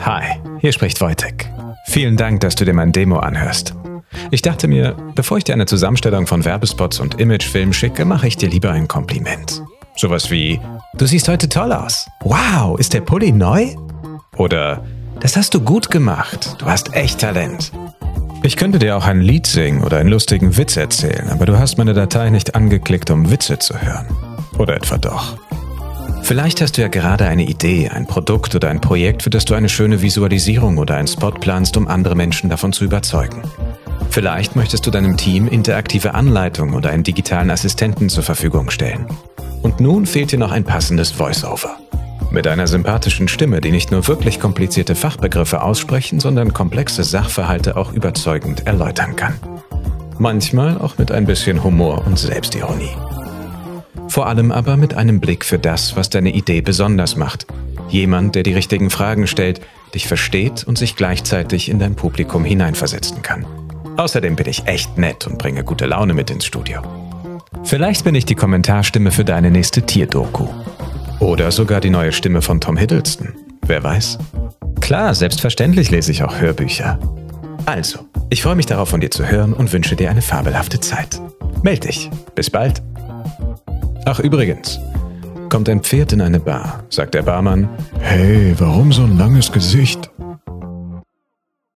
Hi, hier spricht Wojtek. Vielen Dank, dass du dir mein Demo anhörst. Ich dachte mir, bevor ich dir eine Zusammenstellung von Werbespots und Imagefilmen schicke, mache ich dir lieber ein Kompliment. Sowas wie, du siehst heute toll aus. Wow, ist der Pulli neu? Oder, das hast du gut gemacht. Du hast echt Talent. Ich könnte dir auch ein Lied singen oder einen lustigen Witz erzählen, aber du hast meine Datei nicht angeklickt, um Witze zu hören. Oder etwa doch? Vielleicht hast du ja gerade eine Idee, ein Produkt oder ein Projekt, für das du eine schöne Visualisierung oder einen Spot planst, um andere Menschen davon zu überzeugen. Vielleicht möchtest du deinem Team interaktive Anleitungen oder einen digitalen Assistenten zur Verfügung stellen. Und nun fehlt dir noch ein passendes Voice-Over. Mit einer sympathischen Stimme, die nicht nur wirklich komplizierte Fachbegriffe aussprechen, sondern komplexe Sachverhalte auch überzeugend erläutern kann. Manchmal auch mit ein bisschen Humor und Selbstironie. Vor allem aber mit einem Blick für das, was deine Idee besonders macht. Jemand, der die richtigen Fragen stellt, dich versteht und sich gleichzeitig in dein Publikum hineinversetzen kann. Außerdem bin ich echt nett und bringe gute Laune mit ins Studio. Vielleicht bin ich die Kommentarstimme für deine nächste Tierdoku. Oder sogar die neue Stimme von Tom Hiddleston. Wer weiß? Klar, selbstverständlich lese ich auch Hörbücher. Also, ich freue mich darauf, von dir zu hören und wünsche dir eine fabelhafte Zeit. Meld dich. Bis bald. Ach übrigens, kommt ein Pferd in eine Bar, sagt der Barmann, hey, warum so ein langes Gesicht?